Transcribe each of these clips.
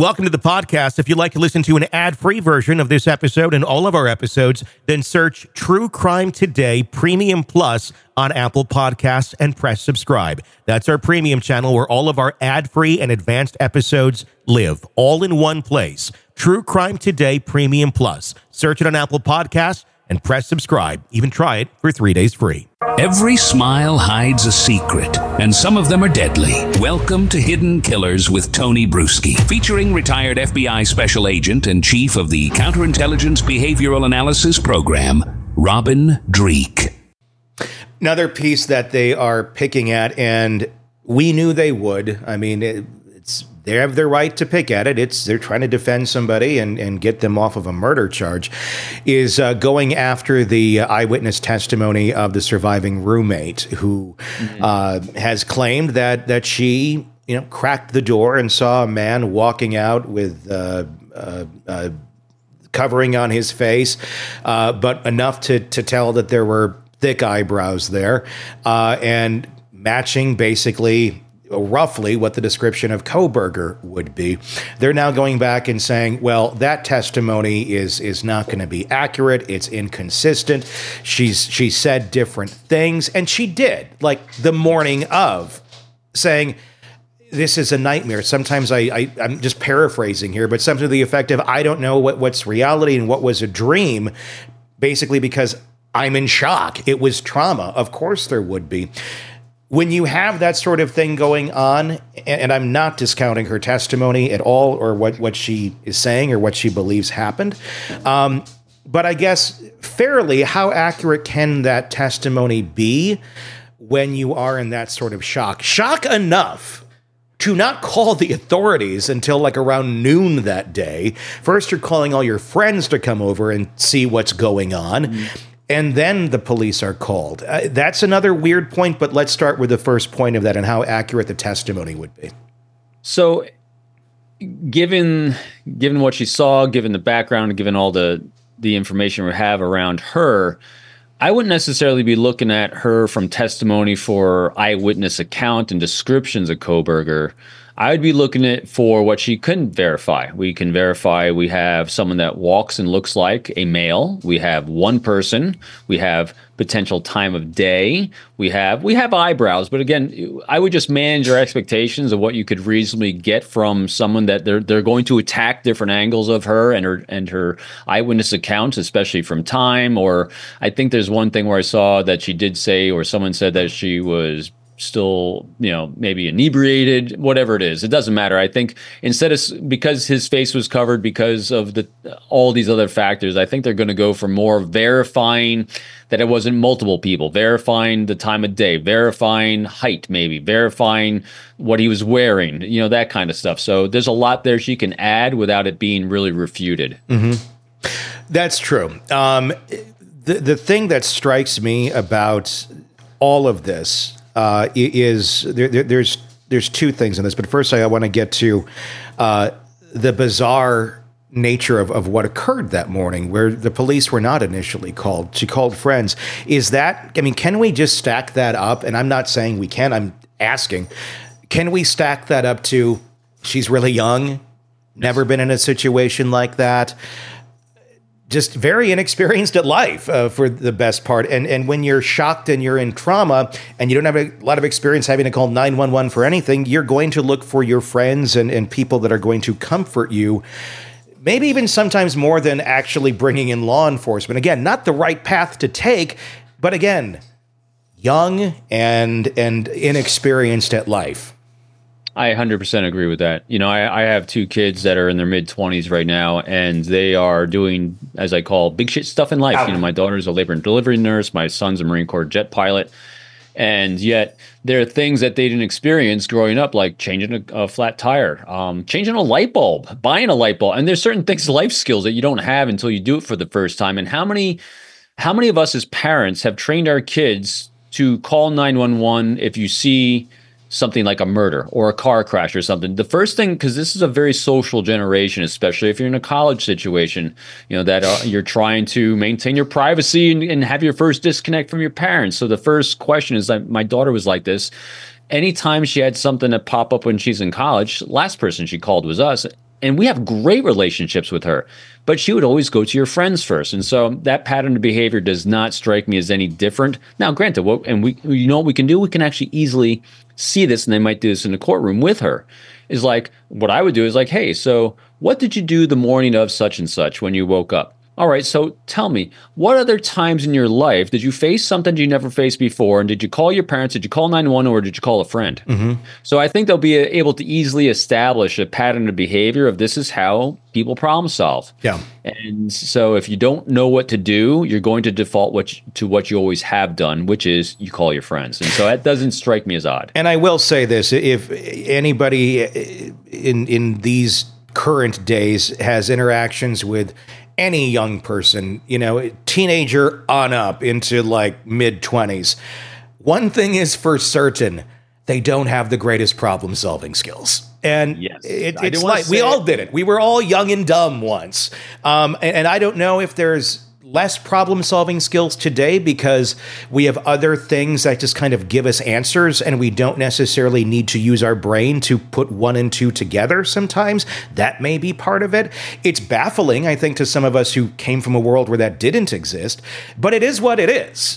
Welcome to the podcast. If you'd like to listen to an ad-free version of this episode and all of our episodes, then search True Crime Today Premium Plus on Apple Podcasts and press subscribe. That's our premium channel where all of our ad-free and advanced episodes live, all in one place. True Crime Today Premium Plus. Search it on Apple Podcasts and press subscribe. Even try it for 3 days free. Every smile hides a secret, and some of them are deadly. Welcome to Hidden Killers with Tony Bruschi, featuring retired FBI Special Agent and Chief of the Counterintelligence Behavioral Analysis Program, Robin Dreeke. Another piece that they are picking at, and we knew they would. I mean, they have their right to pick at it. They're trying to defend somebody and get them off of a murder charge, is going after the eyewitness testimony of the surviving roommate who has claimed that she, cracked the door and saw a man walking out with covering on his face, but enough to tell that there were thick eyebrows there, and matching basically roughly what the description of Kohberger would be. They're now going back and saying, well, that testimony is not going to be accurate. It's inconsistent. She said different things, and she did, like the morning of, saying, this is a nightmare. Sometimes I'm just paraphrasing here, but something to the effect of, I don't know what's reality and what was a dream, basically because I'm in shock. It was trauma. Of course there would be. When you have that sort of thing going on, and I'm not discounting her testimony at all or what she is saying or what she believes happened, but I guess fairly, how accurate can that testimony be when you are in that sort of shock? Shock enough to not call the authorities until like around noon that day. First, you're calling all your friends to come over and see what's going on. And then the police are called. That's another weird point, but let's start with the first point of that and how accurate the testimony would be. So given what she saw, given the background, given all the information we have around her, I wouldn't necessarily be looking at her from testimony for eyewitness account and descriptions of Kohberger. I would be looking at for what she couldn't verify. We can verify we have someone that walks and looks like a male. We have one person. We have potential time of day. We have eyebrows. But again, I would just manage your expectations of what you could reasonably get from someone that they're going to attack different angles of her and her eyewitness accounts, especially from time. Or I think there's one thing where I saw that she did say, or someone said that she was still, maybe inebriated, whatever it is. It doesn't matter. I think instead of, because his face was covered because of all these other factors, I think they're going to go for more verifying that it wasn't multiple people, verifying the time of day, verifying height, maybe verifying what he was wearing, that kind of stuff. So there's a lot there she can add without it being really refuted. Mm-hmm. That's true. The thing that strikes me about all of this is there's two things in this, but first I want to get to the bizarre nature of what occurred that morning, where the police were not initially called. She called friends. Can we just stack that up? And I'm not saying we can, I'm asking, can we stack that up to she's really young, never been in a situation like that, just very inexperienced at life for the best part. And when you're shocked and you're in trauma and you don't have a lot of experience having to call 911 for anything, you're going to look for your friends and people that are going to comfort you, maybe even sometimes more than actually bringing in law enforcement. Again, not the right path to take, but again, young and inexperienced at life. I 100% agree with that. I have two kids that are in their mid-20s right now, and they are doing, as I call, big shit stuff in life. My daughter's a labor and delivery nurse. My son's a Marine Corps jet pilot. And yet there are things that they didn't experience growing up, like changing a flat tire, changing a light bulb, buying a light bulb. And there's certain things, life skills that you don't have until you do it for the first time. And how many of us as parents have trained our kids to call 911 if you see something like a murder or a car crash or something? The first thing, because this is a very social generation, especially if you're in a college situation, that you're trying to maintain your privacy and have your first disconnect from your parents. So the first question is, like, my daughter was like this. Anytime she had something that pop up when she's in college, last person she called was us. and we have great relationships with her, but she would always go to your friends first. And so that pattern of behavior does not strike me as any different. Now, granted, what we can do? We can actually easily see this, and they might do this in the courtroom with her, is like, what I would do is like, hey, so what did you do the morning of such and such when you woke up? All right, so tell me, what other times in your life did you face something you never faced before? And did you call your parents? Did you call 911, or did you call a friend? So I think they'll be able to easily establish a pattern of behavior of this is how people problem solve. Yeah. And so if you don't know what to do, you're going to default to what you always have done, which is you call your friends. And so that doesn't strike me as odd. And I will say this, if anybody in these current days has interactions with any young person, teenager on up into like mid-20s, one thing is for certain, they don't have the greatest problem-solving skills. And yes, it's like we all did it. We were all young and dumb once. And I don't know if there's less problem-solving skills today because we have other things that just kind of give us answers, and we don't necessarily need to use our brain to put one and two together sometimes. That may be part of it. It's baffling, I think, to some of us who came from a world where that didn't exist, but it is what it is.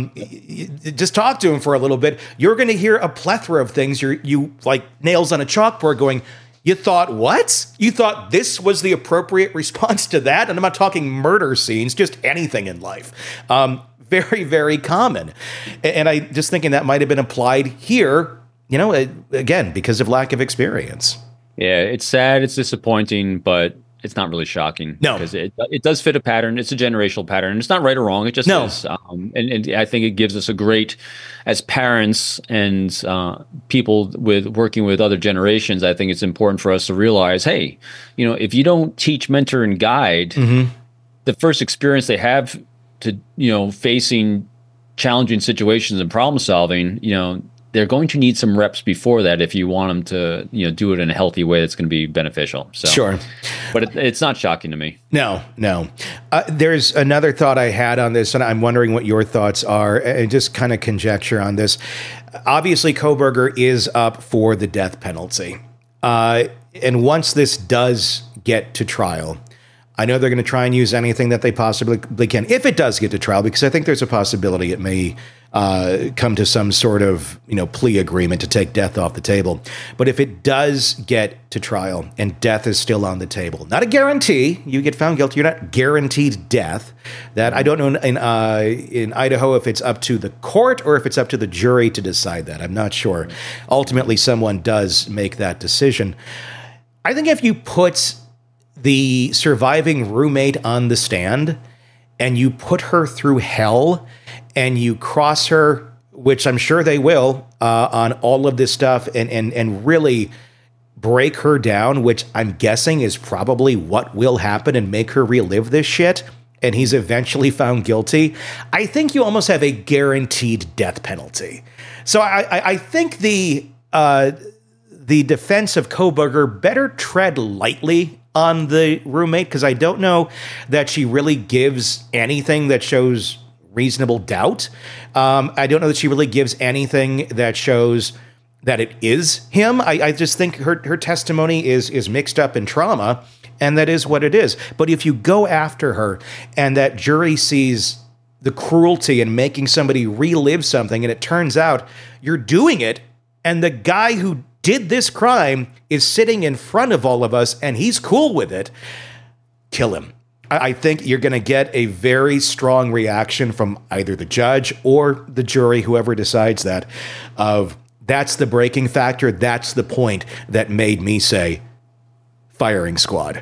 Just talk to him for a little bit. You're going to hear a plethora of things. You like nails on a chalkboard going, you thought what? You thought this was the appropriate response to that? And I'm not talking murder scenes, just anything in life. Very, very common. And I just thinking that might have been applied here, again, because of lack of experience. Yeah, it's sad. It's disappointing, but it's not really shocking. No. Because it does fit a pattern. It's a generational pattern. And it's not right or wrong. It just is. And I think it gives us a great, as parents and people working with other generations, I think it's important for us to realize, hey, if you don't teach, mentor, and guide, the first experience they have to, facing challenging situations and problem solving, they're going to need some reps before that if you want them to, do it in a healthy way that's going to be beneficial. So, sure. But it's not shocking to me. No. There's another thought I had on this, and I'm wondering what your thoughts are, and just kind of conjecture on this. Obviously, Kohberger is up for the death penalty. And once this does get to trial, I know they're going to try and use anything that they possibly can, if it does get to trial, because I think there's a possibility it may come to some sort of plea agreement to take death off the table. But if it does get to trial and death is still on the table, not a guarantee, you get found guilty, you're not guaranteed death. That I don't know in Idaho if it's up to the court or if it's up to the jury to decide that. I'm not sure. Ultimately, someone does make that decision. I think if you put the surviving roommate on the stand and you put her through hell and you cross her, which I'm sure they will, on all of this stuff and really break her down, which I'm guessing is probably what will happen, and make her relive this shit, and he's eventually found guilty, I think you almost have a guaranteed death penalty. So I think the defense of Kohberger better tread lightly on the roommate, because I don't know that she really gives anything that shows reasonable doubt. I don't know that she really gives anything that shows that it is him. I just think her testimony is mixed up in trauma, and that is what it is. But if you go after her and that jury sees the cruelty in making somebody relive something, and it turns out you're doing it, and the guy who did this crime is sitting in front of all of us and he's cool with it, kill him. I think you're going to get a very strong reaction from either the judge or the jury, whoever decides that, of that's the breaking factor. That's the point that made me say firing squad.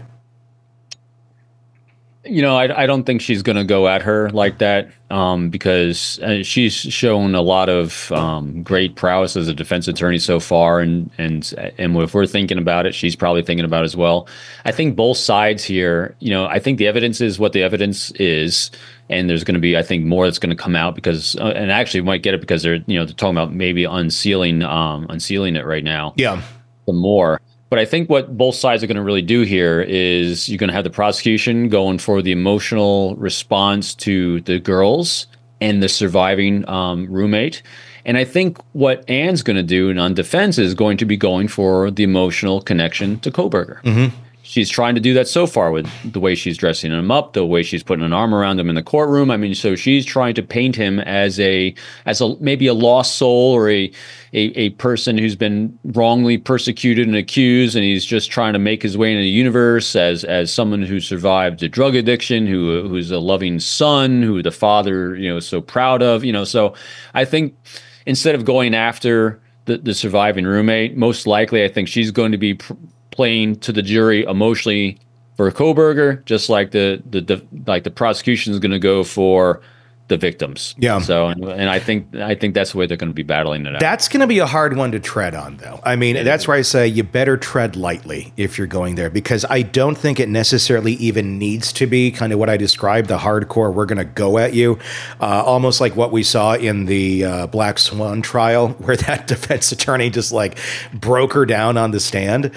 I don't think she's going to go at her like that because she's shown a lot of great prowess as a defense attorney so far. And if we're thinking about it, she's probably thinking about it as well. I think both sides here, I think the evidence is what the evidence is. And there's going to be, I think, more that's going to come out because, and actually we might get it because they're talking about maybe unsealing it right now. Yeah. Some more. But I think what both sides are going to really do here is you're going to have the prosecution going for the emotional response to the girls and the surviving roommate. And I think what Ann's going to do on defense is going to be going for the emotional connection to Kohberger. Mm-hmm. she's trying to do that so far with the way she's dressing him up, the way she's putting an arm around him in the courtroom. I mean, so she's trying to paint him as maybe a lost soul, or a person who's been wrongly persecuted and accused, and he's just trying to make his way into the universe as someone who survived a drug addiction, who's a loving son, who the father, is so proud of. So I think instead of going after the surviving roommate, most likely I think she's going to be playing to the jury emotionally for Kohberger, just like the prosecution is going to go for the victims. Yeah. So, and I think that's the way they're going to be battling it out. That's going to be a hard one to tread on, though. I mean, that's where I say you better tread lightly if you're going there, because I don't think it necessarily even needs to be kind of what I described, the hardcore, we're going to go at you, almost like what we saw in the Black Swan trial, where that defense attorney just like broke her down on the stand.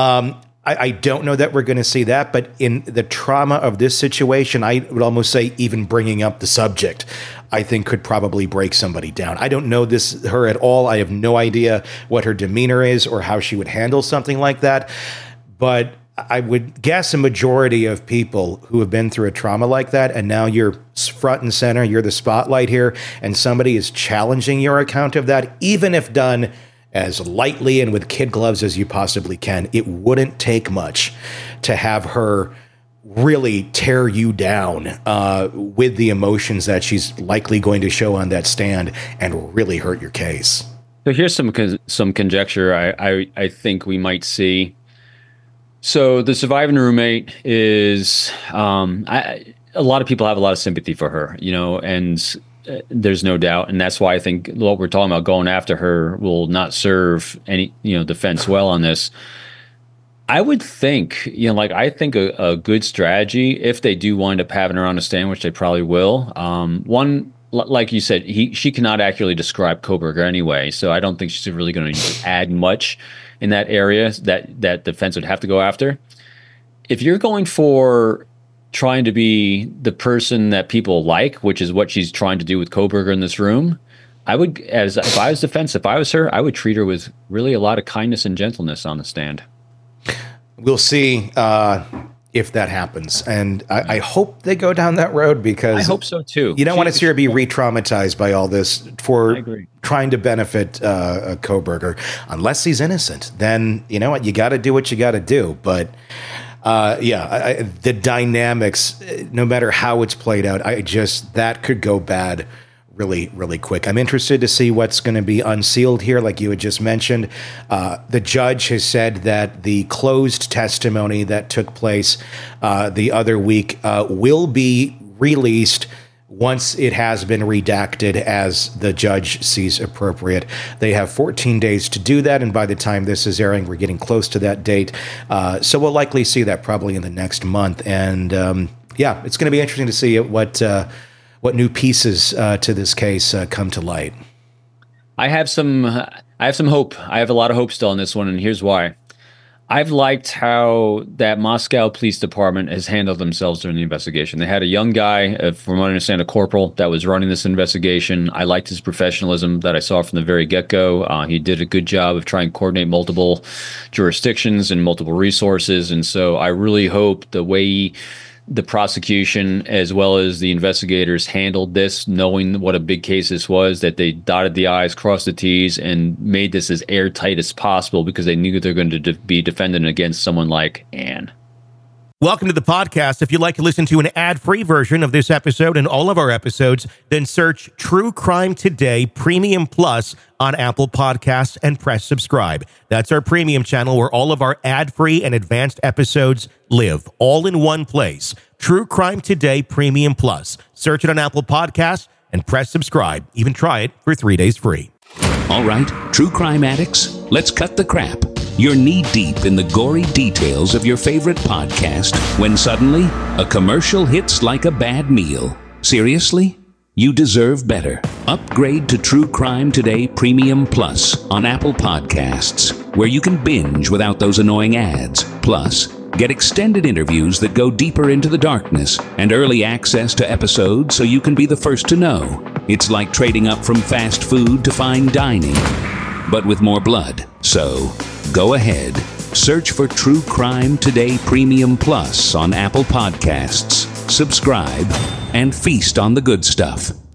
I don't know that we're going to see that, but in the trauma of this situation, I would almost say even bringing up the subject, I think could probably break somebody down. I don't know her at all. I have no idea what her demeanor is or how she would handle something like that. But I would guess a majority of people who have been through a trauma like that, and now you're front and center, you're the spotlight here, and somebody is challenging your account of that, even if done as lightly and with kid gloves as you possibly can, it wouldn't take much to have her really tear you down with the emotions that she's likely going to show on that stand and really hurt your case. So here's some conjecture I think we might see. So the surviving roommate is a lot of people have a lot of sympathy for her, and there's no doubt, and that's why I think what we're talking about going after her will not serve any defense well on this. I would think I think a good strategy, if they do wind up having her on the stand, which they probably will. One, like you said, she cannot accurately describe Kohberger anyway, so I don't think she's really going to add much in that area that defense would have to go after. If you're going for trying to be the person that people like, which is what she's trying to do with Kohberger in this room, if I was defense, if I was her, I would treat her with really a lot of kindness and gentleness on the stand. We'll see if that happens. And I hope they go down that road, because I hope so too. You don't want to see her be re-traumatized by all this for trying to benefit Kohberger. Unless he's innocent, then you know what? You got to do what you got to do. But the dynamics, no matter how it's played out, that could go bad really, really quick. I'm interested to see what's going to be unsealed here, like you had just mentioned. The judge has said that the closed testimony that took place the other week will be released once it has been redacted as the judge sees appropriate. They have 14 days to do that, and by the time this is airing, we're getting close to that date. So we'll likely see that probably in the next month. And it's going to be interesting to see what new pieces to this case come to light. I have some hope. I have a lot of hope still on this one, and here's why. I've liked how that Moscow Police Department has handled themselves during the investigation. They had a young guy, from what I understand, a corporal that was running this investigation. I liked his professionalism that I saw from the very get-go. He did a good job of trying to coordinate multiple jurisdictions and multiple resources. And so I really hope the way the prosecution as well as the investigators handled this, knowing what a big case this was, that they dotted the I's, crossed the T's, and made this as airtight as possible, because they knew they're going to be defending against someone like Anne. Welcome to the podcast. If you'd like to listen to an ad-free version of this episode and all of our episodes, then search True Crime Today Premium Plus on Apple Podcasts and press subscribe. That's our premium channel where all of our ad-free and advanced episodes live, all in one place. True Crime Today Premium Plus. Search it on Apple Podcasts and press subscribe. Even try it for 3 days free. All right, true crime addicts, let's cut the crap. You're knee-deep in the gory details of your favorite podcast when suddenly a commercial hits like a bad meal. Seriously? You deserve better. Upgrade to True Crime Today Premium Plus on Apple Podcasts, where you can binge without those annoying ads. Plus, get extended interviews that go deeper into the darkness and early access to episodes so you can be the first to know. It's like trading up from fast food to fine dining, but with more blood. So, go ahead, Search for True Crime Today Premium Plus on Apple Podcasts. Subscribe and feast on the good stuff.